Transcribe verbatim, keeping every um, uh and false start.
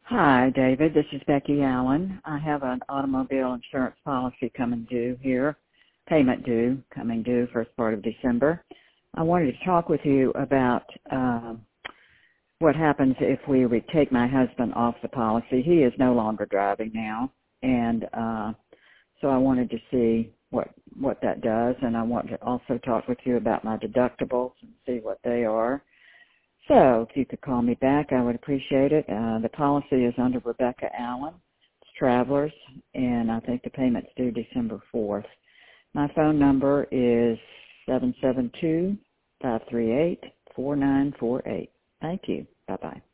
Hi, David. This is Becky Allen. I have an automobile insurance policy coming due here, payment due, coming due first part of December. I wanted to talk with you about uh, what happens if we would take my husband off the policy. He is no longer driving now, and uh, so I wanted to see what what that does, and I want to also talk with you about my deductibles and see what they are. So if you could call me back, I would appreciate it. Uh, the policy is under Rebecca Allen. It's Travelers, and I think the payment's due December fourth. My phone number is seven seven two, five three eight, four nine four eight. Thank you. Bye-bye.